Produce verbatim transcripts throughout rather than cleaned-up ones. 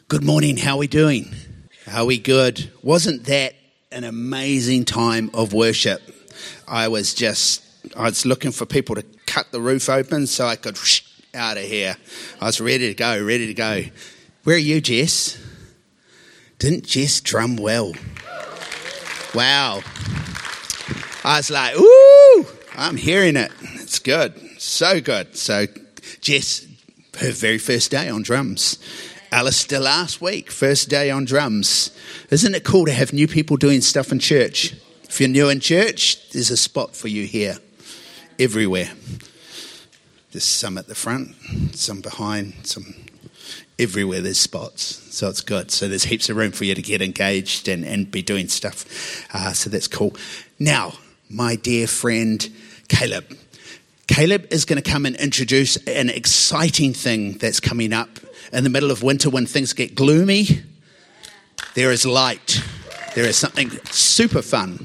Good morning, how are we doing? Are we good? Wasn't that an amazing time of worship? I was just, I was looking for people to cut the roof open so I could whoosh, out of here. I was ready to go, ready to go. Where are you, Jess? Didn't Jess drum well? Wow. I was like, ooh, I'm hearing it. It's good, so good. So Jess, her very first day on drums. Alistair last week, first day on drums. Isn't it cool to have new people doing stuff in church? If you're new in church, there's a spot for you here, everywhere. There's some at the front, some behind, some everywhere there's spots. So it's good. So there's heaps of room for you to get engaged and, and be doing stuff. Uh, so that's cool. Now, my dear friend, Caleb. Caleb is going to come and introduce an exciting thing that's coming up in the middle of winter when things get gloomy. There is light. There is something super fun.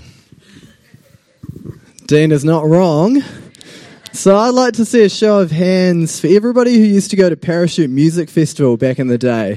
Dean is not wrong. So I'd like to see a show of hands for everybody who used to go to Parachute Music Festival back in the day.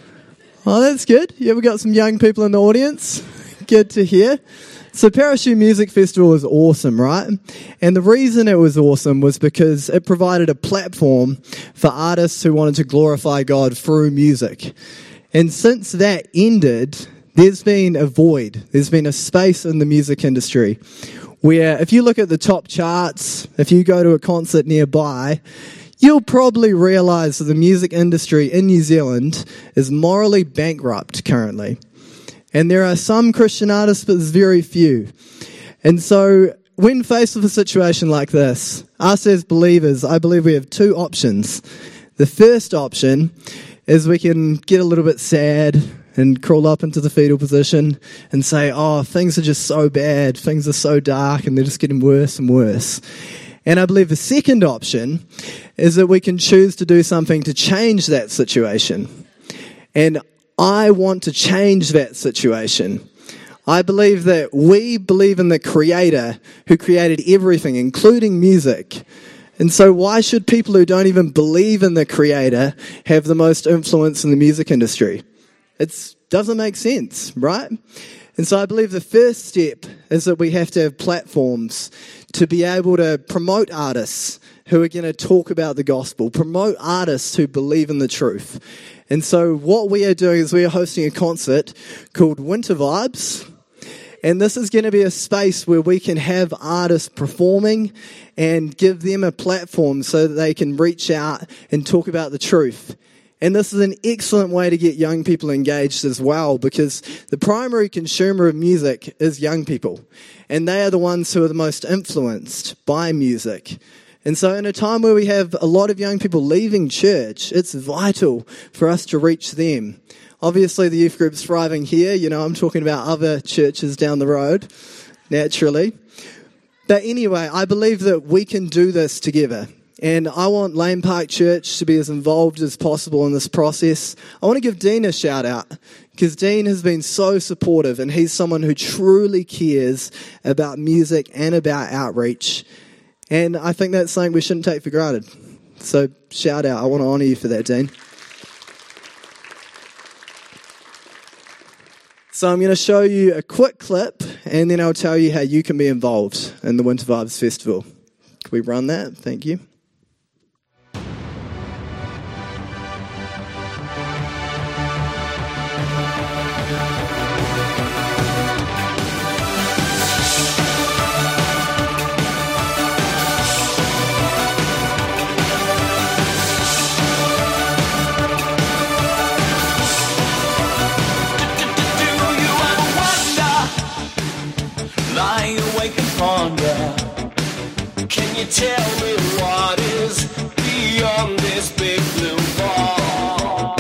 Oh, that's good. You ever got some young people in the audience? Good to hear. So Parachute Music Festival was awesome, right? And the reason it was awesome was because it provided a platform for artists who wanted to glorify God through music. And since that ended, there's been a void. There's been a space in the music industry where if you look at the top charts, if you go to a concert nearby, you'll probably realise that the music industry in New Zealand is morally bankrupt currently. And there are some Christian artists, but there's very few. And so when faced with a situation like this, us as believers, I believe we have two options. The first option is we can get a little bit sad and crawl up into the fetal position and say, oh, things are just so bad, things are so dark, and they're just getting worse and worse. And I believe the second option is that we can choose to do something to change that situation. And I want to change that situation. I believe that we believe in the Creator who created everything, including music. And so why should people who don't even believe in the Creator have the most influence in the music industry? It doesn't make sense, right? And so I believe the first step is that we have to have platforms to be able to promote artists who are going to talk about the gospel, promote artists who believe in the truth. And so what we are doing is we are hosting a concert called Winter Vibes. And this is going to be a space where we can have artists performing and give them a platform so that they can reach out and talk about the truth. And this is an excellent way to get young people engaged as well, because the primary consumer of music is young people. And they are the ones who are the most influenced by music. And so in a time where we have a lot of young people leaving church, it's vital for us to reach them. Obviously, the youth group's thriving here. You know, I'm talking about other churches down the road, naturally. But anyway, I believe that we can do this together. And I want Lane Park Church to be as involved as possible in this process. I want to give Dean a shout out, because Dean has been so supportive, and he's someone who truly cares about music and about outreach. And I think that's something we shouldn't take for granted. So shout out. I want to honour you for that, Dean. So I'm going to show you a quick clip, and then I'll tell you how you can be involved in the Winter Vibes Festival. Can we run that? Thank you. Can you tell me what is beyond this big blue ball?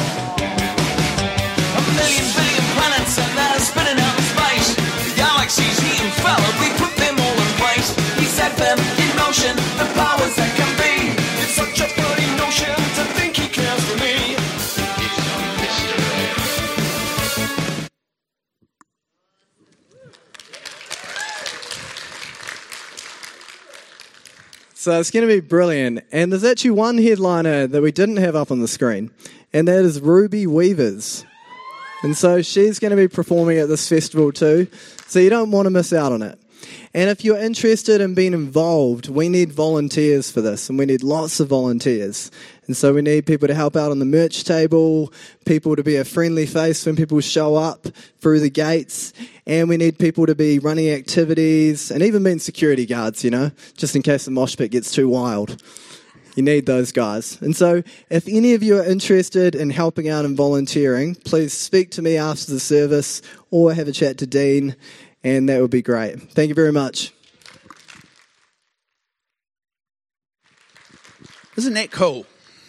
A million billion planets and they're spinning out in space. The galaxies heating fella, we put them all in place. We set them in motion, the powers that can be. It's such a bloody notion to think he cares for me. It's a mystery. So it's going to be brilliant. And there's actually one headliner that we didn't have up on the screen, and that is Ruby Weavers. And so she's going to be performing at this festival too. So you don't want to miss out on it. And if you're interested in being involved, we need volunteers for this, and we need lots of volunteers. And so we need people to help out on the merch table, people to be a friendly face when people show up through the gates, and we need people to be running activities, and even being security guards, you know, just in case the mosh pit gets too wild. You need those guys. And so if any of you are interested in helping out and volunteering, please speak to me after the service or have a chat to Dean, and that would be great. Thank you very much. Isn't that cool?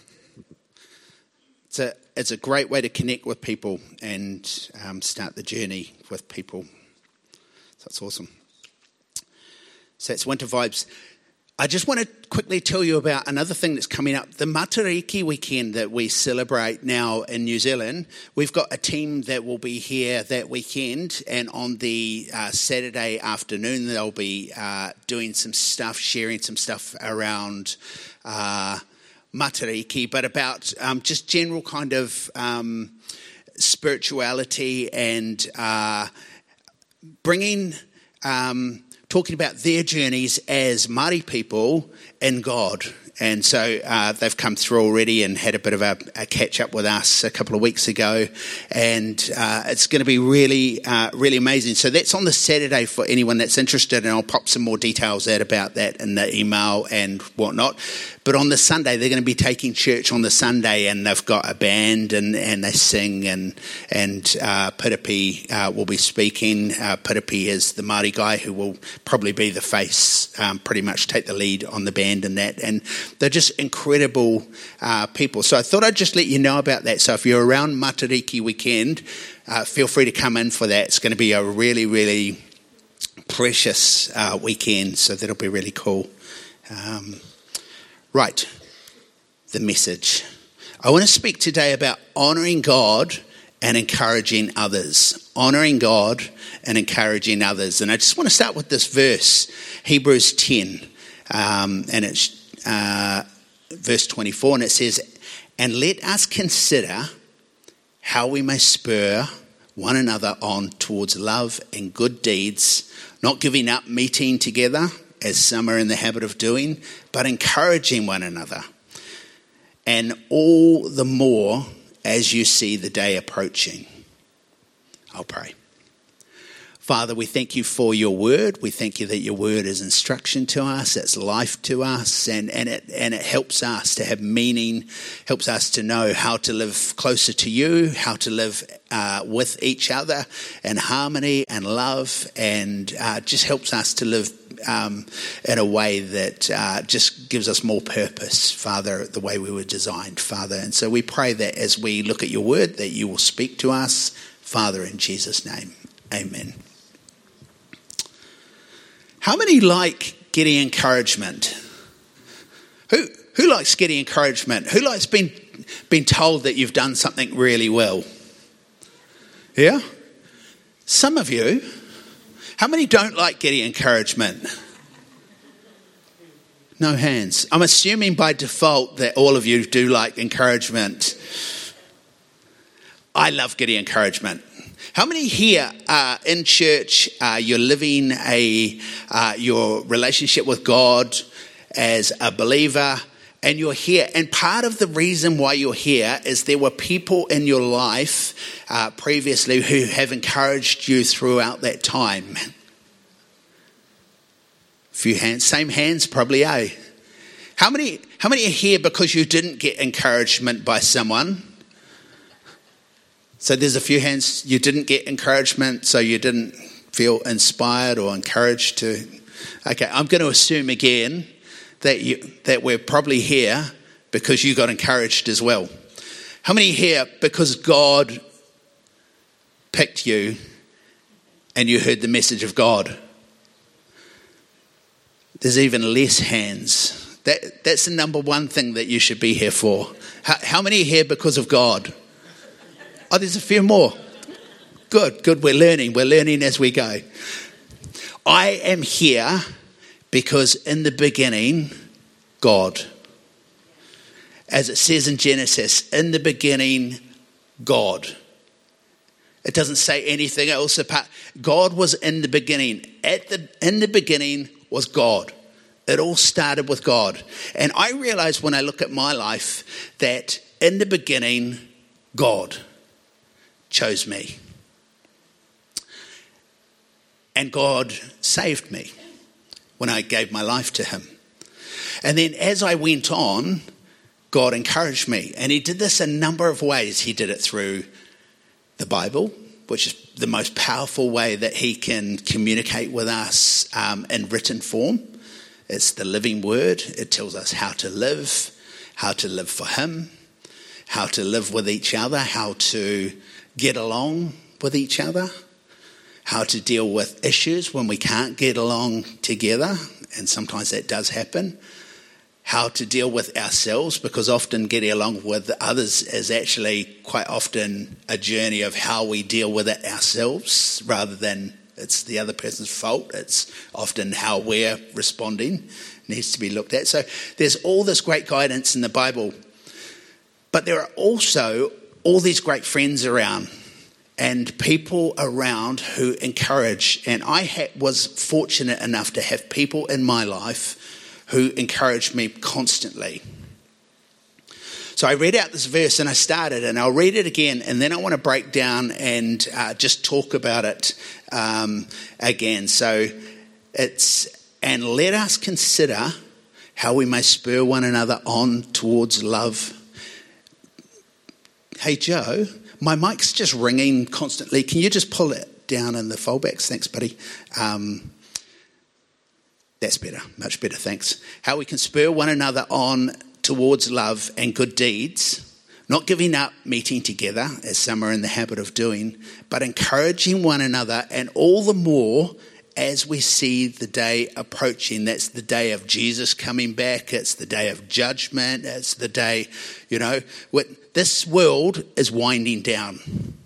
It's a it's a great way to connect with people and um, start the journey with people. So it's awesome. So it's Winter Vibes. I just want to quickly tell you about another thing that's coming up. The Matariki weekend that we celebrate now in New Zealand, we've got a team that will be here that weekend, and on the uh, Saturday afternoon they'll be uh, doing some stuff, sharing some stuff around uh, Matariki, but about um, just general kind of um, spirituality and uh, bringing... Um, talking about their journeys as Māori people in God. And so uh, they've come through already and had a bit of a, a catch-up with us a couple of weeks ago. And uh, it's going to be really, uh, really amazing. So that's on the Saturday for anyone that's interested, and I'll pop some more details out about that in the email and whatnot. But on the Sunday, they're going to be taking church on the Sunday, and they've got a band, and, and they sing, and and uh, Piripi uh, will be speaking. Uh, Piripi is the Māori guy who will probably be the face, um, pretty much take the lead on the band and that. And they're just incredible uh, people. So I thought I'd just let you know about that. So if you're around Matariki weekend, uh, feel free to come in for that. It's going to be a really, really precious uh, weekend, so that'll be really cool. Um, right, the message. I want to speak today about honouring God and encouraging others. Honouring God and encouraging others. And I just want to start with this verse, Hebrews ten, um, and it's uh, verse twenty-four, and it says, "And let us consider how we may spur one another on towards love and good deeds, not giving up meeting together, as some are in the habit of doing, but encouraging one another. And all the more as you see the day approaching." I'll pray. Father, we thank you for your word. We thank you that your word is instruction to us, it's life to us, and, and, it, and it helps us to have meaning, helps us to know how to live closer to you, how to live uh, with each other in harmony and love, and uh, just helps us to live um, in a way that uh, just gives us more purpose, Father, the way we were designed, Father. And so we pray that as we look at your word, that you will speak to us, Father, in Jesus' name. Amen. How many like getting encouragement? Who who likes getting encouragement? Who likes being being told that you've done something really well? Yeah? Some of you. How many don't like getting encouragement? No hands. I'm assuming by default that all of you do like encouragement. I love getting encouragement. How many here uh, in church, uh, you're living a uh, your relationship with God as a believer, and you're here, and part of the reason why you're here is there were people in your life uh, previously who have encouraged you throughout that time? A few hands, same hands probably, eh? How many, how many are here because you didn't get encouragement by someone? So there's a few hands. You didn't get encouragement, so you didn't feel inspired or encouraged to. Okay, I'm going to assume again that you that we're probably here because you got encouraged as well. How many here because God picked you and you heard the message of God? There's even less hands. That that's the number one thing that you should be here for. How, how many are here because of God? Oh, there's a few more. Good, good. We're learning. We're learning as we go. I am here because in the beginning, God. As it says in Genesis, in the beginning, God. It doesn't say anything else apart. God was in the beginning. At the in the beginning was God. It all started with God. And I realize when I look at my life that in the beginning, God chose me. And God saved me when I gave my life to him. And then as I went on, God encouraged me. And he did this a number of ways. He did it through the Bible, which is the most powerful way that he can communicate with us um, in written form. It's the living word. It tells us how to live, how to live for him, how to live with each other, how to get along with each other, how to deal with issues when we can't get along together, and sometimes that does happen, how to deal with ourselves, because often getting along with others is actually quite often a journey of how we deal with it ourselves rather than it's the other person's fault. It's often how we're responding needs to be looked at. So there's all this great guidance in the Bible, but there are also all these great friends around and people around who encourage. And I ha- was fortunate enough to have people in my life who encouraged me constantly. So I read out this verse and I started, and I'll read it again, and then I want to break down and uh, just talk about it um, again. So it's, and let us consider how we may spur one another on towards love. Hey, Joe, my mic's just ringing constantly. Can you just pull it down in the foldbacks? Thanks, buddy. Um, that's better, much better, thanks. How we can spur one another on towards love and good deeds, not giving up meeting together, as some are in the habit of doing, but encouraging one another, and all the more as we see the day approaching. That's the day of Jesus coming back. It's the day of judgment. It's the day, you know, what, this world is winding down.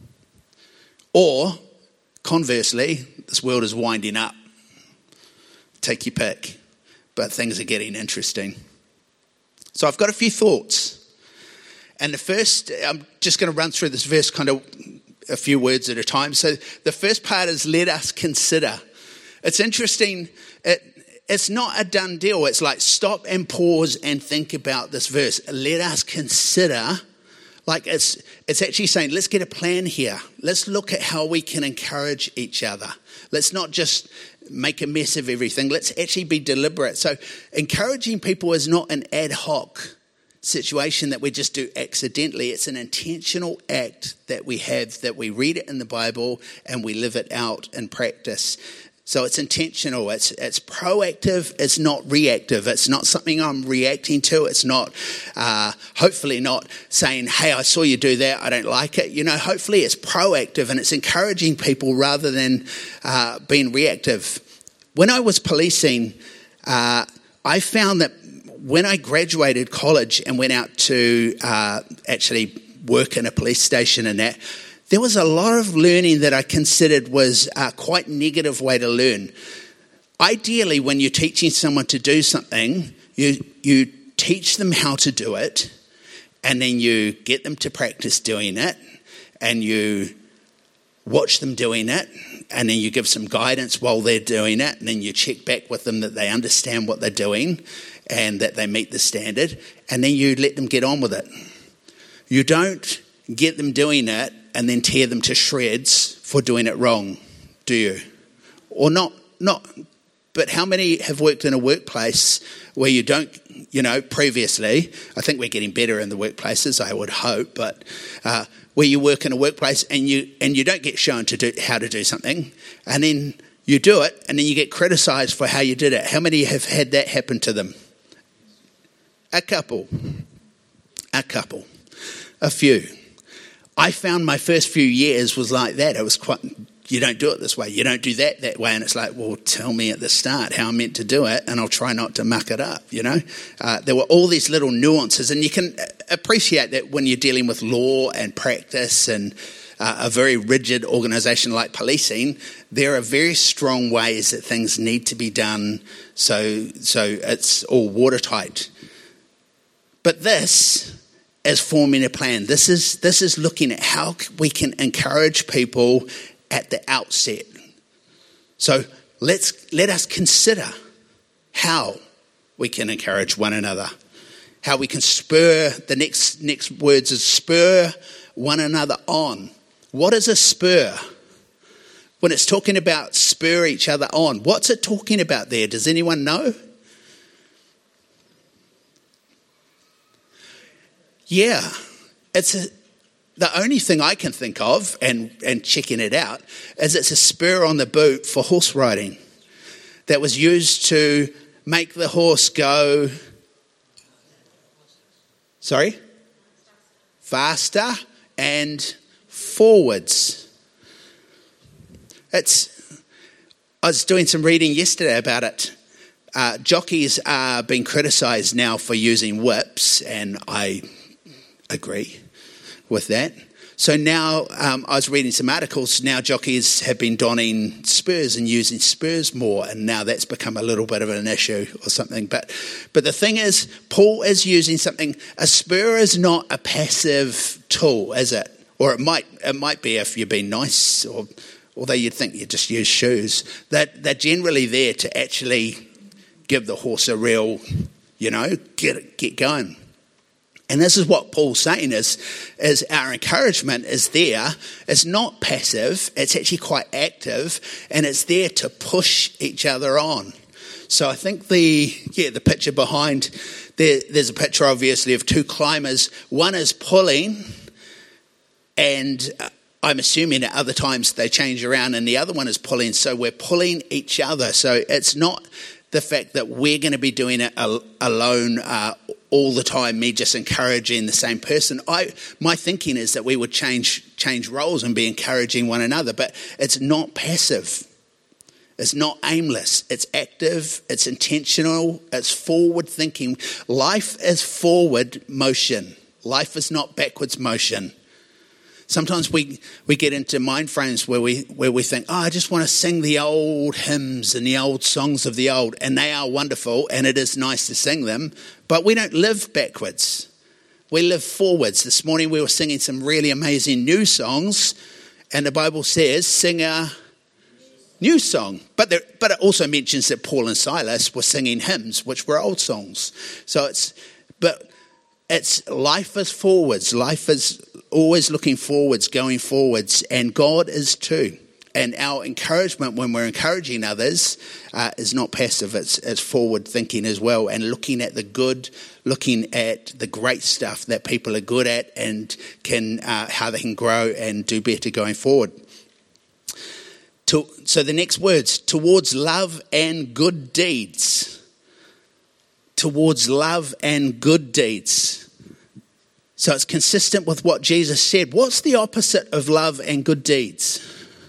Or, conversely, this world is winding up. Take your pick. But things are getting interesting. So I've got a few thoughts. And the first, I'm just going to run through this verse kind of a few words at a time. So the first part is let us consider. It's interesting. It, it's not a done deal. It's like stop and pause and think about this verse. Let us consider. Like it's it's actually saying, let's get a plan here. Let's look at how we can encourage each other. Let's not just make a mess of everything. Let's actually be deliberate. So encouraging people is not an ad hoc situation that we just do accidentally. It's an intentional act that we have, that we read it in the Bible and we live it out in practice. So it's intentional, it's it's proactive, it's not reactive. It's not something I'm reacting to. It's not, uh, hopefully not saying, hey, I saw you do that, I don't like it. You know, hopefully it's proactive and it's encouraging people rather than uh, being reactive. When I was policing, uh, I found that when I graduated college and went out to uh, actually work in a police station and that, there was a lot of learning that I considered was a quite negative way to learn. Ideally, when you're teaching someone to do something, you you teach them how to do it, and then you get them to practice doing it, and you watch them doing it, and then you give some guidance while they're doing it, and then you check back with them that they understand what they're doing and that they meet the standard, and then you let them get on with it. You don't get them doing it and then tear them to shreds for doing it wrong, do you? Or not, not, but how many have worked in a workplace where you don't, you know, previously, I think we're getting better in the workplaces, I would hope, but uh, where you work in a workplace and you and you don't get shown to do how to do something, and then you do it, and then you get criticised for how you did it. How many have had that happen to them? A couple. A couple. A few. I found my first few years was like that. It was quite, you don't do it this way. You don't do that that way. And it's like, well, tell me at the start how I'm meant to do it, and I'll try not to muck it up, you know. Uh, there were all these little nuances, and you can appreciate that when you're dealing with law and practice and uh, a very rigid organisation like policing. There are very strong ways that things need to be done, so so it's all watertight. But this is forming a plan. This is this is looking at how we can encourage people at the outset. So let's let us consider how we can encourage one another, how we can spur. The next next words is spur one another on. What is a spur? When it's talking about spur each other on, what's it talking about there? Does anyone know? Yeah, it's a, the only thing I can think of, and, and checking it out, is it's a spur on the boot for horse riding that was used to make the horse go, sorry, faster and forwards. It's. I was doing some reading yesterday about it. Uh, jockeys are being criticised now for using whips, and I agree with that. So now um, I was reading some articles. Now jockeys have been donning spurs and using spurs more, and now that's become a little bit of an issue or something. But but the thing is, Paul is using something. A spur is not a passive tool, is it? Or it might it might be if you're being nice, or although you'd think you just use shoes. That they're generally there to actually give the horse a real, you know, get get going. And this is what Paul's saying is, is our encouragement is there. It's not passive. It's actually quite active, and it's there to push each other on. So I think the yeah the picture behind there, there's a picture obviously of two climbers. One is pulling, and I'm assuming at other times they change around, and the other one is pulling. So we're pulling each other. So it's not the fact that we're going to be doing it alone uh, all the time, me just encouraging the same person. I my thinking is that we would change change roles and be encouraging one another, but it's not passive. It's not aimless. It's active. It's intentional. It's forward thinking. Life is forward motion. Life is not backwards motion. Sometimes we, we get into mind frames where we where we think, oh, I just want to sing the old hymns and the old songs of the old, and they are wonderful, and it is nice to sing them, but we don't live backwards. We live forwards. This morning we were singing some really amazing new songs, and the Bible says, sing a new song. But there, but it also mentions that Paul and Silas were singing hymns, which were old songs. So it's, but it's life is forwards. Life is always looking forwards, going forwards, and God is too. And our encouragement when we're encouraging others uh, is not passive, it's, it's forward thinking as well, and looking at the good, looking at the great stuff that people are good at and can uh, how they can grow and do better going forward. To, so the next words, towards love and good deeds. Towards love and good deeds. So it's consistent with what Jesus said. What's the opposite of love and good deeds?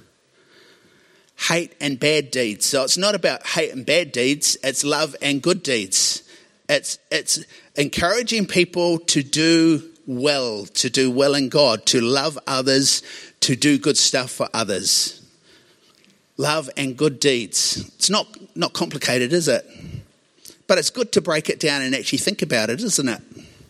Hate and bad deeds. So it's not about hate and bad deeds. It's love and good deeds. It's it's encouraging people to do well, to do well in God, to love others, to do good stuff for others. Love and good deeds. It's not, not complicated, is it? But it's good to break it down and actually think about it, isn't it?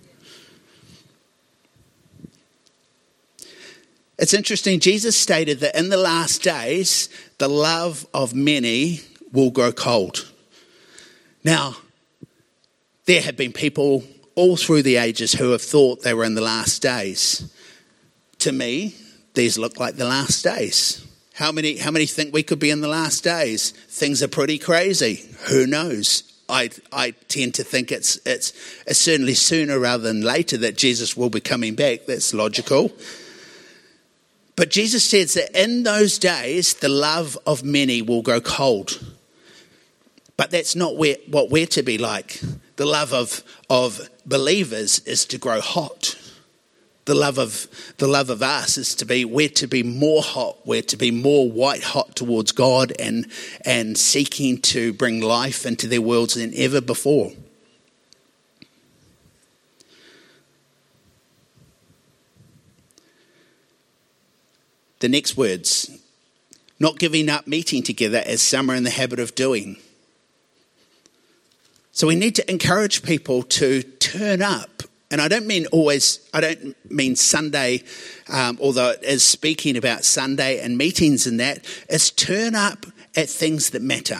It's interesting, Jesus stated that in the last days, the love of many will grow cold. Now, there have been people all through the ages who have thought they were in the last days. To me, these look like the last days. How many, how many think we could be in the last days? Things are pretty crazy. Who knows? I I tend to think it's, it's it's certainly sooner rather than later that Jesus will be coming back. That's logical. But Jesus says that in those days, the love of many will grow cold. But that's not where, what we're to be like. The love of, of believers is to grow hot. The love of the love of us is to be, we're to be more hot. We're to be more white hot towards God and, and seeking to bring life into their worlds than ever before. The next words, not giving up meeting together as some are in the habit of doing. So we need to encourage people to turn up And I don't mean always, I don't mean Sunday, um, although it is speaking about Sunday and meetings and that. It's turn up at things that matter.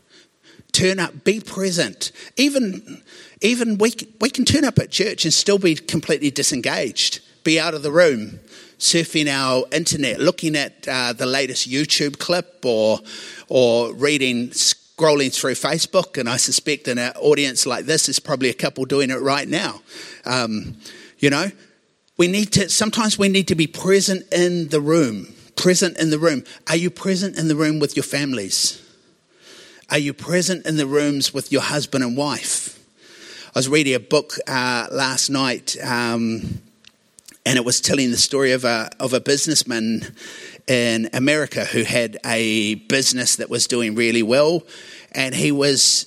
Turn up, be present. Even even we, we can turn up at church and still be completely disengaged, be out of the room, surfing our internet, looking at uh, the latest YouTube clip or or reading, scrolling through Facebook. And I suspect in an audience like this, there's probably a couple doing it right now. Um, you know, we need to, sometimes we need to be present in the room, present in the room. Are you present in the room with your families? Are you present in the rooms with your husband and wife? I was reading a book uh, last night, um, and it was telling the story of a of a businessman in America who had a business that was doing really well, and he was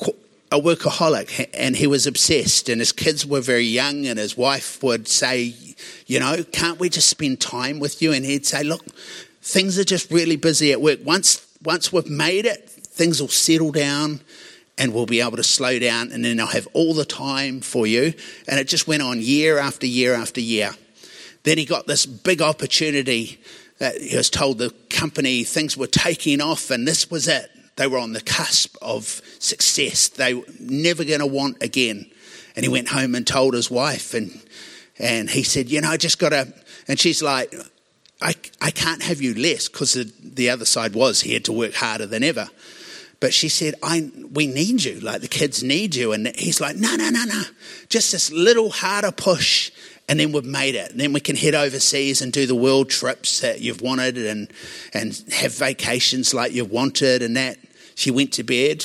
a workaholic, and he was obsessed, and his kids were very young, and his wife would say, you know, can't we just spend time with you? And he'd say, look, things are just really busy at work. Once once we've made it, things will settle down and we'll be able to slow down, and then I'll have all the time for you. And it just went on year after year after year. Then he got this big opportunity that he was told the company, things were taking off, and this was it. They were on the cusp of success. They were never going to want again. And he went home and told his wife, and and he said, you know, I just got to, and she's like, I, I can't have you less, because the, the other side was he had to work harder than ever. But she said, I we need you, like the kids need you. And he's like, no, no, no, no, just this little harder push, and then we've made it. And then we can head overseas and do the world trips that you've wanted, and and have vacations like you've wanted and that. She went to bed.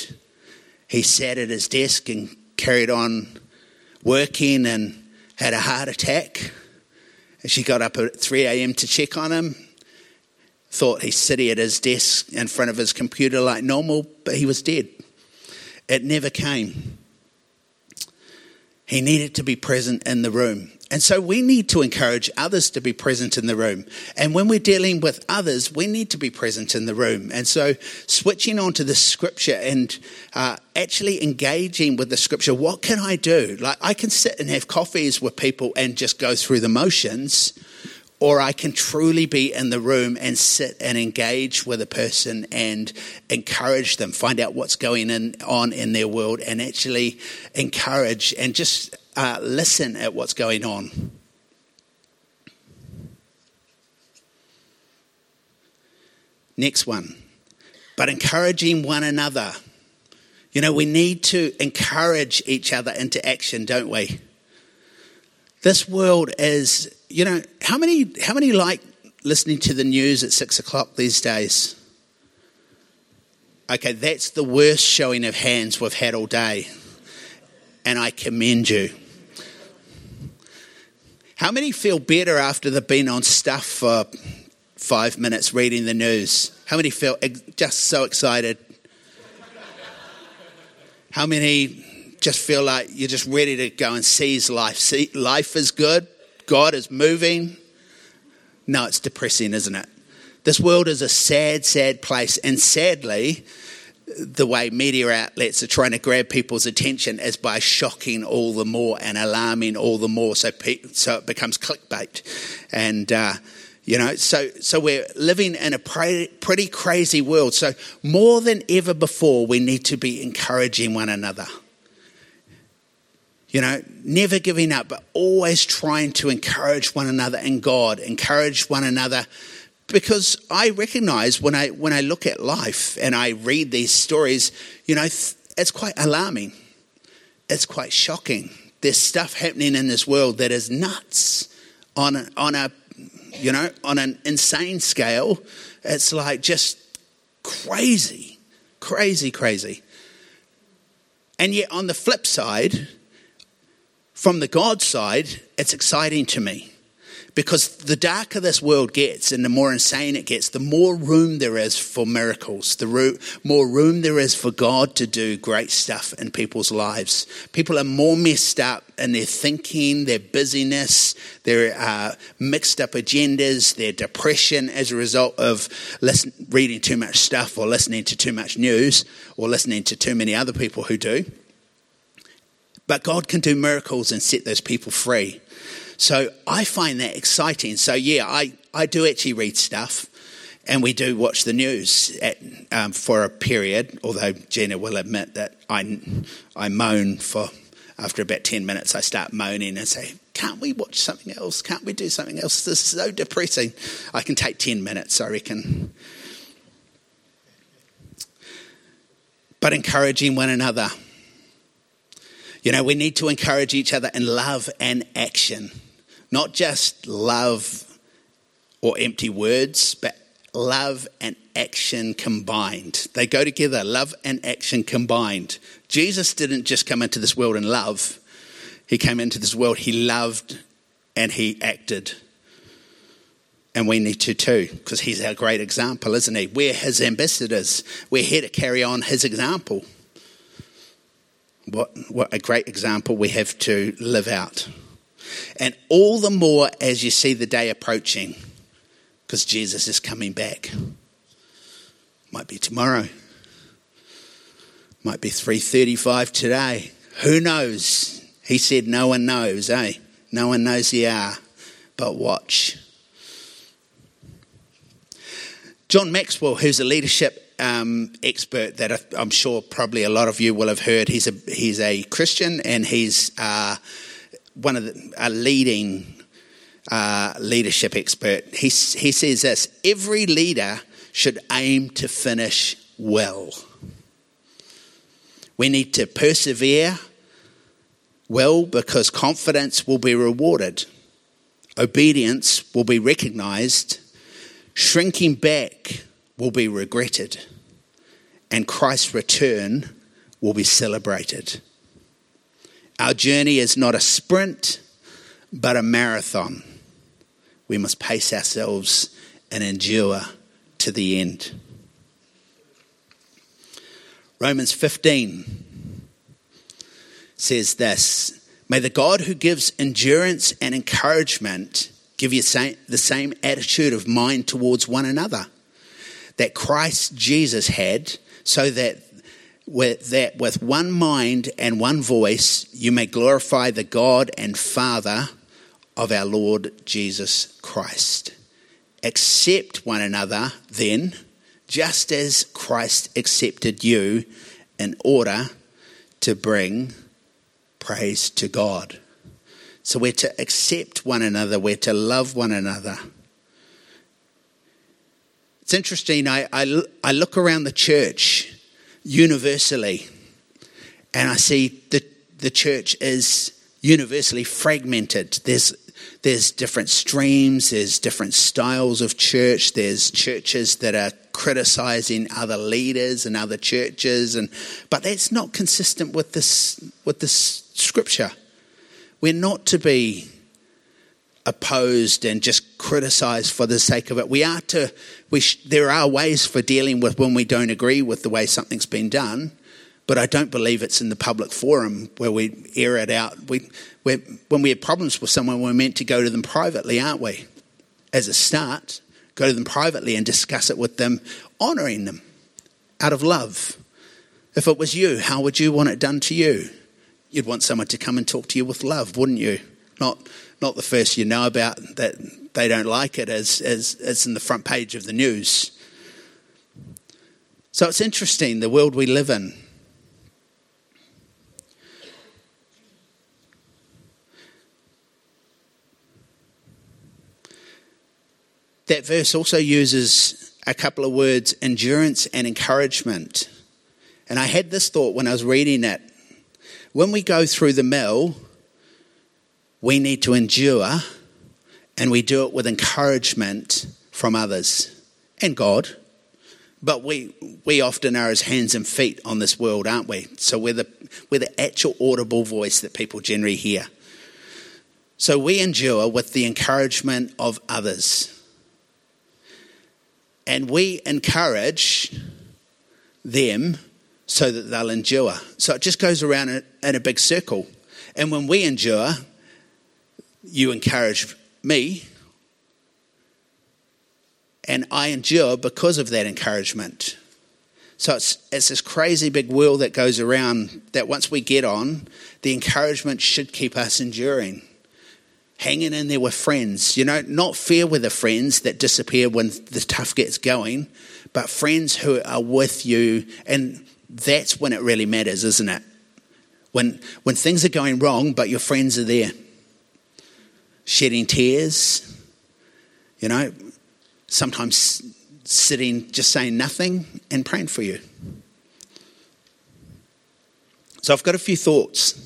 He sat at his desk and carried on working and had a heart attack. And she got up at three a.m. to check on him. Thought he's sitting at his desk in front of his computer like normal, but he was dead. It never came. He needed to be present in the room. And so we need to encourage others to be present in the room. And when we're dealing with others, we need to be present in the room. And so switching on to the scripture and uh, actually engaging with the scripture, what can I do? Like, I can sit and have coffees with people and just go through the motions, or I can truly be in the room and sit and engage with a person and encourage them, find out what's going in, on in their world, and actually encourage and just uh, listen at what's going on. Next one. But encouraging one another. You know, we need to encourage each other into action, don't we? This world is, you know, how many how many like listening to the news at six o'clock these days? Okay, that's the worst showing of hands we've had all day. And I commend you. How many feel better after they've been on stuff for five minutes reading the news? How many feel just so excited? How many just feel like you're just ready to go and seize life? See, life is good. God is moving. No, it's depressing, isn't it? This world is a sad, sad place. And sadly, the way media outlets are trying to grab people's attention is by shocking all the more and alarming all the more, so pe- so it becomes clickbait. And, uh, you know, so so we're living in a pretty, pretty crazy world. So more than ever before, we need to be encouraging one another. You know, never giving up, but always trying to encourage one another in God, encourage one another. Because I recognize when I when I look at life and I read these stories, you know, it's quite alarming. It's quite shocking. There's stuff happening in this world that is nuts on a, on a, you know, on an insane scale. It's like just crazy, crazy, crazy. And yet on the flip side, from the God side, it's exciting to me. Because the darker this world gets and the more insane it gets, the more room there is for miracles, the ro- more room there is for God to do great stuff in people's lives. People are more messed up in their thinking, their busyness, their uh, mixed up agendas, their depression as a result of listen, reading too much stuff or listening to too much news or listening to too many other people who do. But God can do miracles and set those people free. So I find that exciting. So yeah, I, I do actually read stuff, and we do watch the news at, um, for a period, although Gina will admit that I, I moan for, after about ten minutes, I start moaning and say, can't we watch something else? Can't we do something else? This is so depressing. I can take ten minutes, I reckon. But encouraging one another. You know, we need to encourage each other in love and action. Not just love or empty words, but love and action combined. They go together, love and action combined. Jesus didn't just come into this world in love. He came into this world, he loved and he acted. And we need to too, because he's our great example, isn't he? We're his ambassadors. We're here to carry on his example. What, what a great example we have to live out. And all the more as you see the day approaching, because Jesus is coming back. Might be tomorrow. Might be three thirty-five today. Who knows? He said no one knows, eh? No one knows the hour. But watch. John Maxwell, who's a leadership um, expert that I'm sure probably a lot of you will have heard. He's a he's a Christian, and he's uh, one of the a leading uh, leadership expert. He he says this: every leader should aim to finish well. We need to persevere well, because confidence will be rewarded, obedience will be recognised, shrinking back will be regretted, and Christ's return will be celebrated. Our journey is not a sprint, but a marathon. We must pace ourselves and endure to the end. Romans fifteen says this: may the God who gives endurance and encouragement give you the same attitude of mind towards one another that Christ Jesus had, so that with, that with one mind and one voice you may glorify the God and Father of our Lord Jesus Christ. Accept one another then, just as Christ accepted you, in order to bring praise to God. So we're to accept one another, we're to love one another. It's interesting, I, I, I look around the church universally, and I see the, the church is universally fragmented. There's There's different streams, there's different styles of church, there's churches that are criticising other leaders and other churches, and but that's not consistent with this with this scripture. We're not to be opposed and just criticised for the sake of it. We are to. We sh- there are ways for dealing with when we don't agree with the way something's been done, but I don't believe it's in the public forum where we air it out. We, we're, when we have problems with someone, we're meant to go to them privately, aren't we? As a start, go to them privately and discuss it with them, honouring them out of love. If it was you, how would you want it done to you? You'd want someone to come and talk to you with love, wouldn't you? Not not the first you know about that they don't like it as, as, as in the front page of the news. So it's interesting, the world we live in. That verse also uses a couple of words, endurance and encouragement. And I had this thought when I was reading it. When we go through the mill, we need to endure, and we do it with encouragement from others and God. But we we often are his hands and feet on this world, aren't we? So we're the, we're the actual audible voice that people generally hear. So we endure with the encouragement of others. And we encourage them so that they'll endure. So it just goes around in, in a big circle. And when we endure, you encourage me. And I endure because of that encouragement. So it's, it's this crazy big wheel that goes around that once we get on, the encouragement should keep us enduring. Hanging in there with friends, you know, not fair weather friends that disappear when the tough gets going, but friends who are with you, and that's when it really matters, isn't it? When when things are going wrong, but your friends are there, shedding tears, you know, sometimes sitting, just saying nothing and praying for you. So I've got a few thoughts.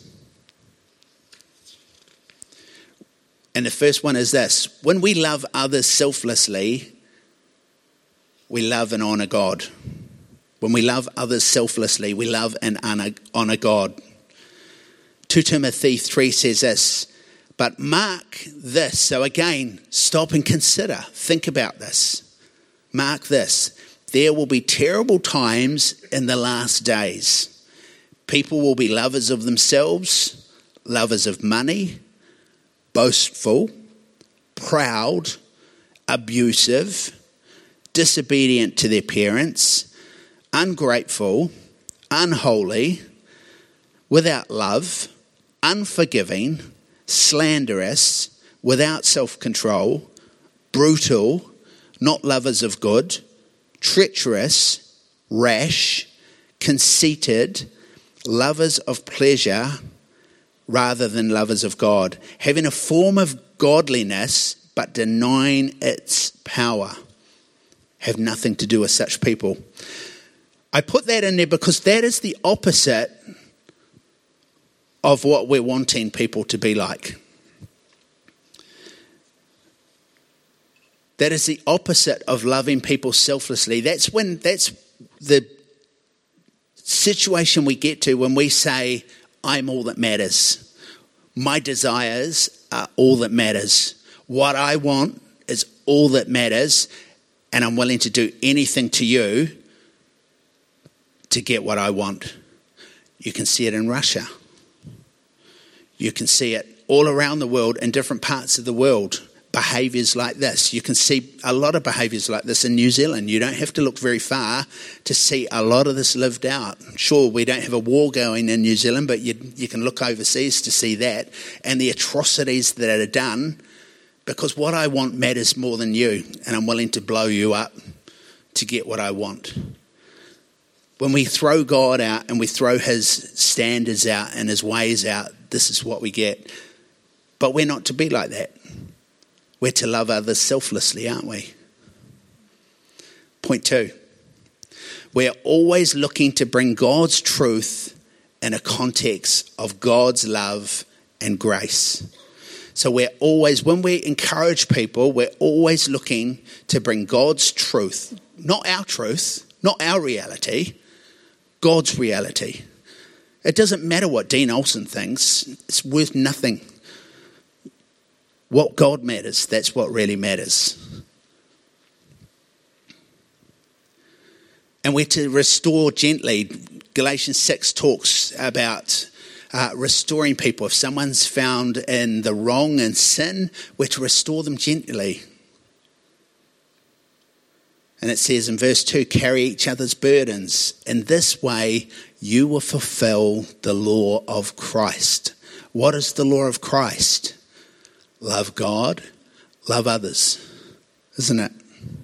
And the first one is this: when we love others selflessly, we love and honour God. When we love others selflessly, we love and honour God. Second Timothy three says this, but mark this. So again, stop and consider. Think about this. Mark this. There will be terrible times in the last days. People will be lovers of themselves, lovers of money, boastful, proud, abusive, disobedient to their parents, ungrateful, unholy, without love, unforgiving, slanderous, without self-control, brutal, not lovers of good, treacherous, rash, conceited, lovers of pleasure rather than lovers of God, having a form of godliness but denying its power. Have nothing to do with such people. I put that in there because that is the opposite of what we're wanting people to be like. That is the opposite of loving people selflessly. That's when that's the situation we get to when we say, I'm all that matters. My desires are all that matters. What I want is all that matters, and I'm willing to do anything to you to get what I want. You can see it in Russia. You can see it all around the world in different parts of the world. Behaviours like this. You can see a lot of behaviours like this in New Zealand. You don't have to look very far to see a lot of this lived out. Sure, we don't have a war going in New Zealand, but you, you can look overseas to see that and the atrocities that are done, because what I want matters more than you, and I'm willing to blow you up to get what I want. When we throw God out and we throw his standards out and his ways out, this is what we get. But we're not to be like that. We're to love others selflessly, aren't we? Point two. We're always looking to bring God's truth in a context of God's love and grace. So we're always, when we encourage people, we're always looking to bring God's truth, not our truth, not our reality, God's reality. It doesn't matter what Dean Olsen thinks. It's worth nothing. What God matters, that's what really matters. And we're to restore gently. Galatians six talks about uh, restoring people. If someone's found in the wrong and sin, we're to restore them gently. And it says in verse two, carry each other's burdens. In this way, you will fulfill the law of Christ. What is the law of Christ? Love God, love others, isn't it?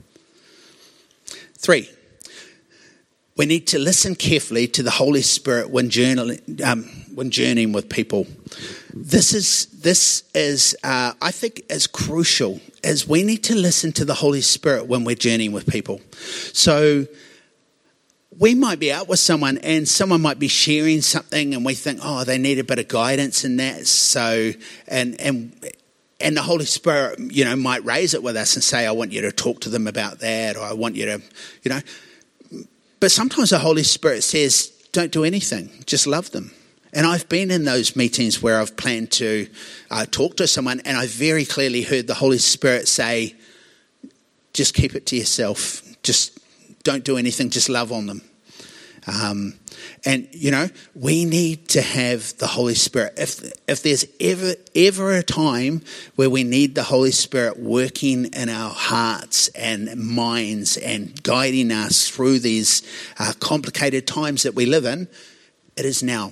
Three, we need to listen carefully to the Holy Spirit when journaling, um, when journeying with people. This is, this is, uh, I think, is crucial, as we need to listen to the Holy Spirit when we're journeying with people. So we might be out with someone and someone might be sharing something and we think, oh, they need a bit of guidance in that. So, and, and, And the Holy Spirit, you know, might raise it with us and say, I want you to talk to them about that, or I want you to, you know. But sometimes the Holy Spirit says, don't do anything, just love them. And I've been in those meetings where I've planned to uh, talk to someone, and I very clearly heard the Holy Spirit say, just keep it to yourself. Just don't do anything, just love on them. Um, and, you know, we need to have the Holy Spirit. If if there's ever, ever a time where we need the Holy Spirit working in our hearts and minds and guiding us through these uh, complicated times that we live in, it is now.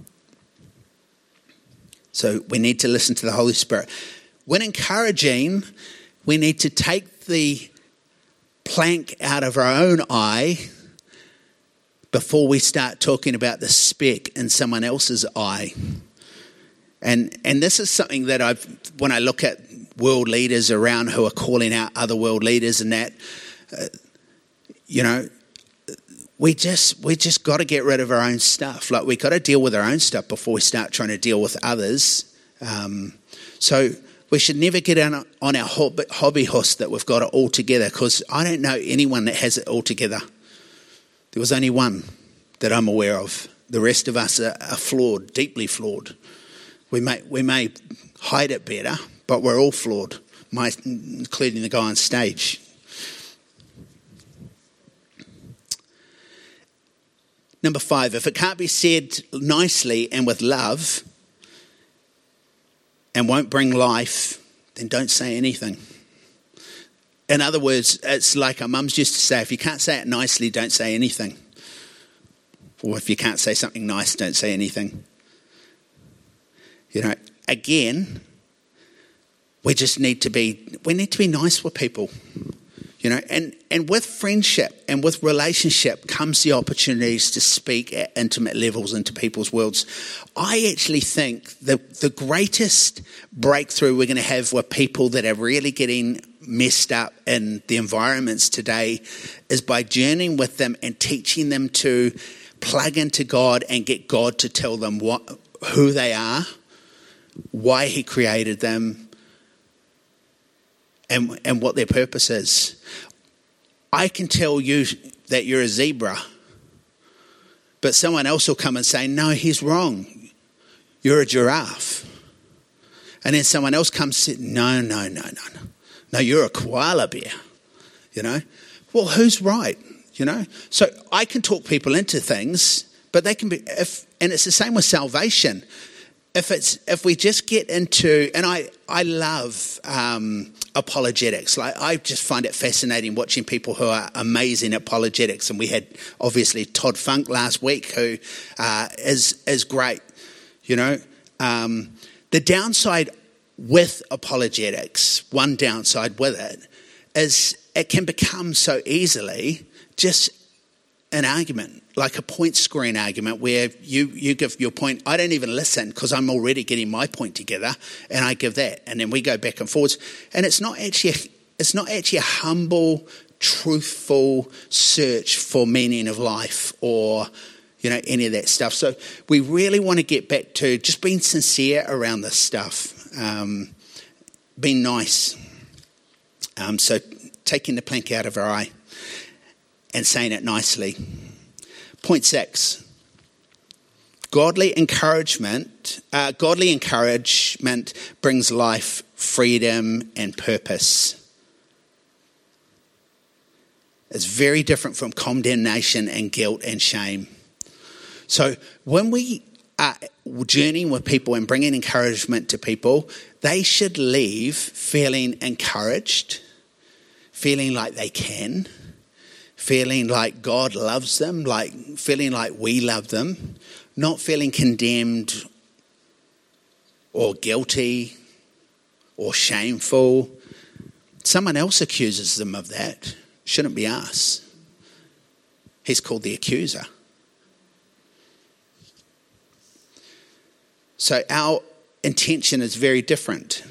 So we need to listen to the Holy Spirit. When encouraging, we need to take the plank out of our own eye before we start talking about the speck in someone else's eye. And and this is something that I've, when I look at world leaders around who are calling out other world leaders and that, uh, you know, we just we just got to get rid of our own stuff. Like, we got to deal with our own stuff before we start trying to deal with others. Um, so we should never get on, on our hobby, hobby horse that we've got it all together, because I don't know anyone that has it all together. There was only one that I'm aware of. The rest of us are, are flawed, deeply flawed. We may we may hide it better, but we're all flawed, my, including the guy on stage. Number five, if it can't be said nicely and with love and won't bring life, then don't say anything. In other words, it's like our mums used to say, if you can't say it nicely, don't say anything. Or if you can't say something nice, don't say anything. You know, again, we just need to be, we need to be nice with people. You know, and, and with friendship and with relationship comes the opportunities to speak at intimate levels into people's worlds. I actually think the, the greatest breakthrough we're going to have with people that are really getting messed up in the environments today is by journeying with them and teaching them to plug into God and get God to tell them what, who they are, why he created them, and, and what their purpose is. I can tell you that you're a zebra, but someone else will come and say, no, he's wrong. You're a giraffe. And then someone else comes and says, no, no, no, no, no. No, you're a koala bear, you know. Well, who's right, you know? So I can talk people into things, but they can be, if, and it's the same with salvation. If it's if we just get into, and I I love um, apologetics. Like, I just find it fascinating watching people who are amazing at apologetics. And we had obviously Todd Funk last week, who uh, is is great. You know, um, the downside with apologetics, one downside with it, is it can become so easily just an argument, like a point scoring argument where you, you give your point. I don't even listen because I'm already getting my point together, and I give that, and then we go back and forwards. And it's not actually a, it's not actually a humble, truthful search for meaning of life or, you know, any of that stuff. So we really want to get back to just being sincere around this stuff, um, being nice. Um, so taking the plank out of our eye and saying it nicely. Point six. Godly encouragement, uh, godly encouragement brings life, freedom, and purpose. It's very different from condemnation and guilt and shame. So when we are journeying with people and bringing encouragement to people, they should leave feeling encouraged, feeling like they can, feeling like God loves them, like feeling like we love them, not feeling condemned or guilty or shameful. Someone else accuses them of that. Shouldn't be us. He's called the accuser. So our intention is very different.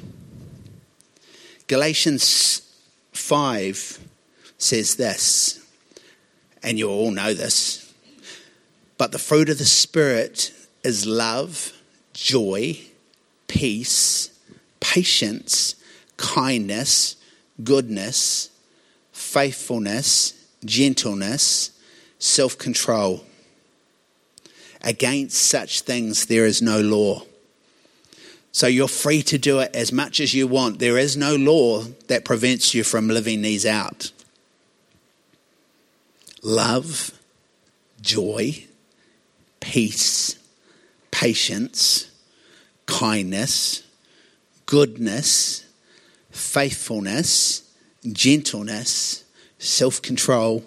Galatians five says this, and you all know this, but the fruit of the Spirit is love, joy, peace, patience, kindness, goodness, faithfulness, gentleness, self-control. Against such things there is no law. So you're free to do it as much as you want. There is no law that prevents you from living these out. Love, joy, peace, patience, kindness, goodness, faithfulness, gentleness, self-control.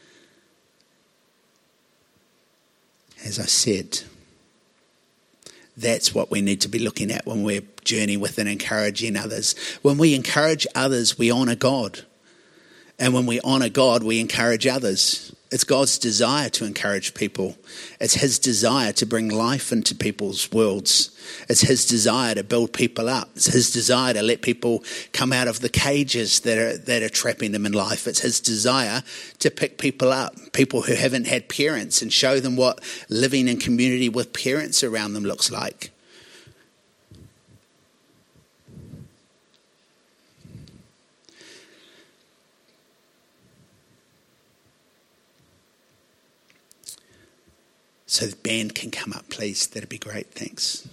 As I said, that's what we need to be looking at when we're journeying with and encouraging others. When we encourage others, we honour God. And when we honour God, we encourage others. It's God's desire to encourage people. It's his desire to bring life into people's worlds. It's his desire to build people up. It's his desire to let people come out of the cages that are that are trapping them in life. It's his desire to pick people up, people who haven't had parents, and show them what living in community with parents around them looks like. So the band can come up, please. That'd be great. Thanks.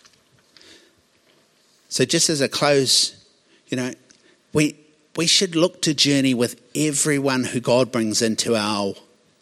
So just as a close, you know, we we should look to journey with everyone who God brings into our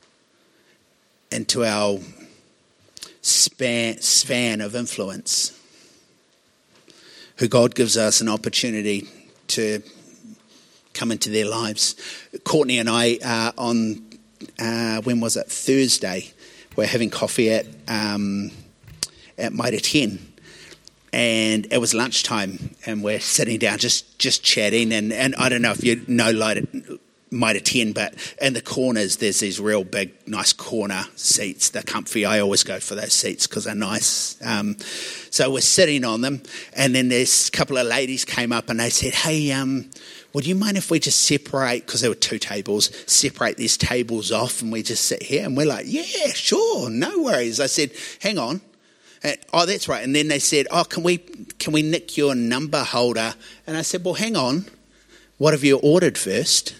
into our span, span of influence, who God gives us an opportunity to come into their lives. Courtney and I uh, on uh, when was it Thursday? We're having coffee at um, at Mitre ten, and it was lunchtime, and we're sitting down just, just chatting, and, and I don't know if you know Mitre ten, but in the corners there's these real big, nice corner seats. They're comfy. I always go for those seats because they're nice. Um, so we're sitting on them, and then there's a couple of ladies came up and they said, hey, um, would you mind if we just separate, because there were two tables, separate these tables off and we just sit here? And we're like, yeah, sure, no worries. I said, hang on. And, oh, that's right. And then they said, oh, can we can we nick your number holder? And I said, well, hang on. What have you ordered first?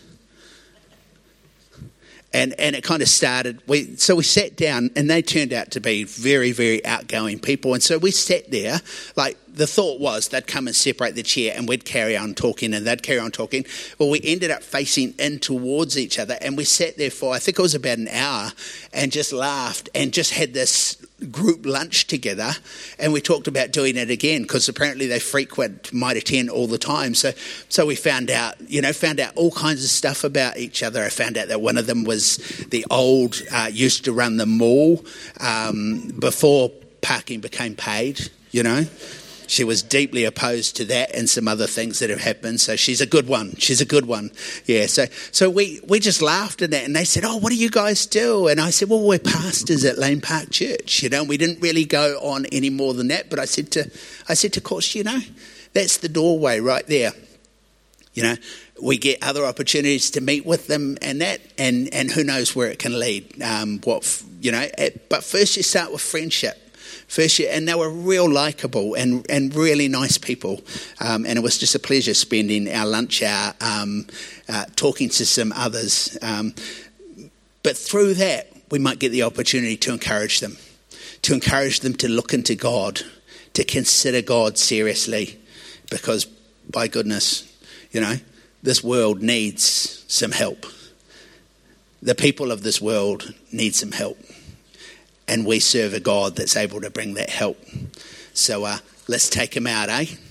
And and it kind of started. We so we sat down, and they turned out to be very, very outgoing people. And so we sat there. Like the thought was they'd come and separate the chair, and we'd carry on talking, and they'd carry on talking. Well, we ended up facing in towards each other, and we sat there for I think it was about an hour, and just laughed and just had this group lunch together, and we talked about doing it again because apparently they frequent Mitre ten all the time. So, so we found out, you know, found out all kinds of stuff about each other. I found out that one of them was the old uh, used to run the mall um, before parking became paid. You know, she was deeply opposed to that and some other things that have happened. So she's a good one. She's a good one. Yeah. So so we, we just laughed at that, and they said, oh, what do you guys do? And I said, well, we're pastors at Lane Park Church. You know, we didn't really go on any more than that. But I said to I said to Course, you know, that's the doorway right there. You know, we get other opportunities to meet with them and that, and, and who knows where it can lead. Um, what you know, but first you start with friendship. First year, and they were real likeable and, and really nice people. Um, and it was just a pleasure spending our lunch hour um, uh, talking to some others. Um, but through that, we might get the opportunity to encourage them, to encourage them to look into God, to consider God seriously, because by goodness, you know, this world needs some help. The people of this world need some help. And we serve a God that's able to bring that help. So uh, let's take him out, eh?